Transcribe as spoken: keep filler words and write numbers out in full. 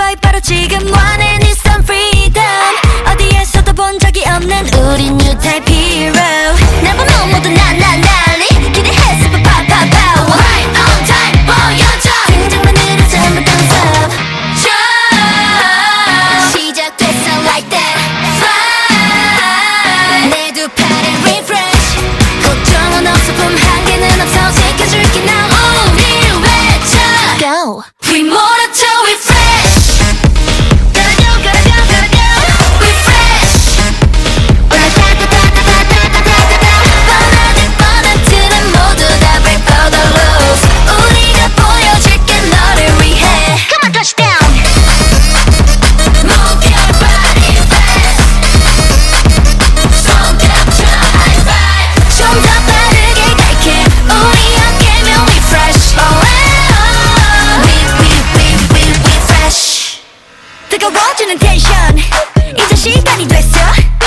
boy 바로 지금 원하는 is some freedom. 어디에서도 본 적이 없는 우린 new type hero. 날 보면 모두 나나 난리 기대했어 파파파파. Right on time 보여줘. 등장만으로 전부 thumbs up. 시작됐어 like that. Fine. 내 두 팔을 refresh. 걱정은 없어 품 한계는 없어 지켜줄게 now. 우리 외쳐 Go. We 몰아쳐 we fresh. Gotta go gotta go gotta go. We fresh. 올라타타타타타타타타타. 뻔하든 뻔한들은 모두 다 break for the rules. 우리가 보여줄게 너를 위해. Come on touchdown. Move your body fast. 손 겹쳐 high five. 좀 더 빠르게 갈게. 우리 함께면 we fresh. Oh, oh. We we we we we fresh. 뜨거워지는 텐션 이제 시간이 됐어.